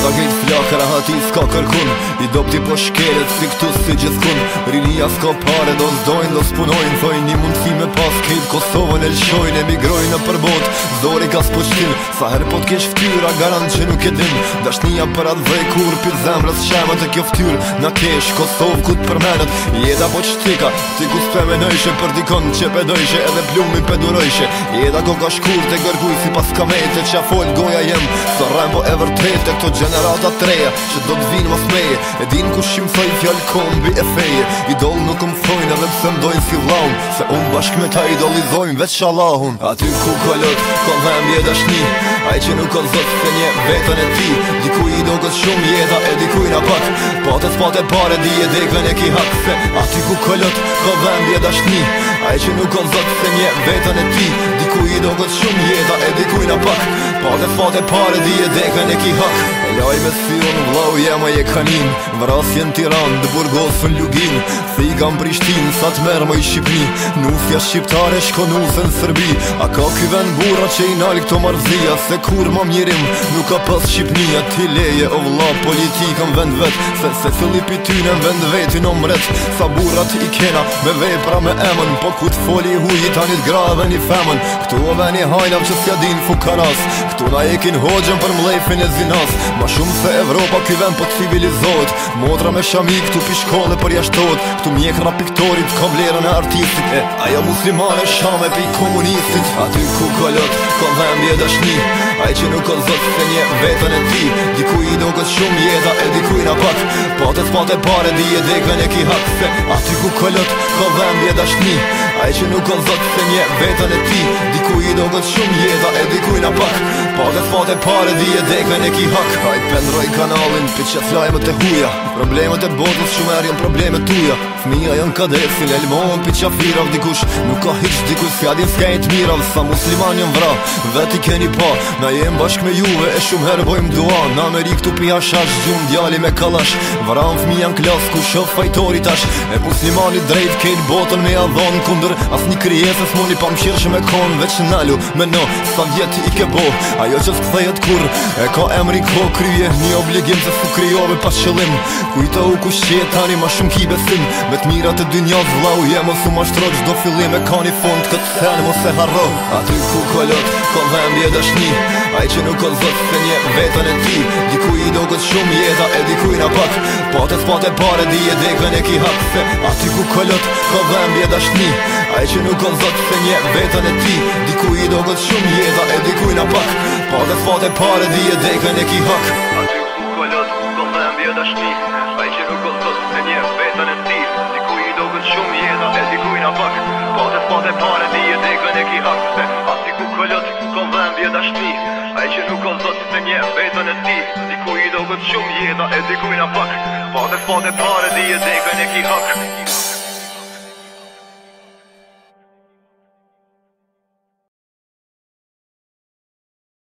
da kejt flakra hati s'ka kërkun I dopti po shkelet si këtu si gjithkun Rinia s'ka pare do s'dojnë do s'punojnë Thojnë një mundësi me pas kejt Kosovën e lëshojnë emigrojnë në përbot Zori ka s'poqtin Sa her po t'kesh ftyra garant që nuk e din Dashnia për atë dhej kur pit zemrës shemet e kjo ftyr Na kesh Kosovë ku t'përmenet Jeta po qtika Ti ku s'pe menojshe për dikon që pedojshe Edhe plumin pedurojshe Jeta ko ka shkur të gërguj si pas kamete Qa fol goja jem Sa rem po e vërtet e këto generata treja Që do t'vin mos meje E din ku shimsoj fjall kombi e feje Idol nuk thojnë edhe pse mdojnë si vlaun Se unë bashk me ta idolizojnë veç Allahun Aty ku kolot, ko dhembje dashni Aj që nuk o zot se një vetën e ti Dikuj I do këtë shumë jeta e dikuj na pak Pate pare di e dekven e ki hak Se aty ku kolot, ko dhembje dashni Aj që nuk o zot se një vetën e ti Dikuj I do këtë shumë jeta e dikuj na pak Pate pare di e dekven e ki hak Laj me sion vlau jema je kanin Vrasjen Tiran dë Burgosën Lugin Thigan Prishtin sa t'mer më I Shqipni Nusja shqiptare shko nusën Sërbi A ka ky ven burra që I nal këto marzia Se kur ma mjerim nuk ka pas Shqipnia Ti leje o vla politikën vend vet Se Filipi tyne vend vetin o mret Sa burrat I kena me vepra me emën Po ku t'foli huj I tanit grave një femën Këtu o ven I hajnav që s'ja din fukaras Këtu na ekin hoxën për mlefin e zinas Ma shumë se Evropa ky ven po t'civilizohet Motra me shami këtu pi shkolle për jashtot Këtu mjekra piktorit ka vlerën e artistit Ajo muslimane shame pi komunistit Aty ku kolot, ka dhembje dashni Aj që nuk o zot se një vetën e ti Dikuj I do këtë shumë jeta e dikuj na pak Pate pare di e dekven e ki hak Se aty ku kolot, ka dhembje dashni Aj që nuk o zot se një vetën e ti Dikuj I do këtë shumë jeta e dikuj na pak Pate pare di e dekven e ki hak Aj pendroj kanalin për që flajmet e huja Problemet e botës shumë erjen problemet tuja Fmija janë kadesin elmohen për qafirav dikush Nuk ka hiq dikush fjadin s'kajt mirav Sa musliman jën vra Veti keni pa Na jem bashk me juve e shumë herë bojmë dua Në Amerik tu pi hashash gjun djali me kalash Vran fmija në klas ku shof fajtori tash E muslimani drejt kejt botën me adhon Kunder as një krijesës moni pa mshirëshë me kon Veç nalu me no sa vjet I ke bo Ajo që s'kthejet kur e ka emri ko kryje Një obligim se s'u kryove pas qëllim Kujta u kushqet tani ma shumë ki besim Me t'mirat e dynjas vlau jemës u mashtro Gjdo fillim e ka një fond këtë sen mos e harro Aty ku kolot, ka dhembje dashni Aj që nuk o zot se një vetën e ti Dikuj I do këtë shumë jeta e dikuj na pak Pate pare di e dekven e ki hak Se aty ku kolot, ka dhembje dashni Aj që nuk o zot se një vetën e ti Dikuj I do këtë shumë jeta e dikuj na pak Pate pare di e dekven e ki hak Aty ku kolot, ka dhembje dashni Aj që nuk o zot se një vetën e ti Dikuj I do këtë shumë jeta e dikuj na pak Pate pare di e dekven e ki hak Se aty ku kolot, ka dhembje dashni Aj që nuk o zot se një vetën e ti Dikuj I do këtë shumë jeta e dikuj na pak Pate pare di e dekven e ki hak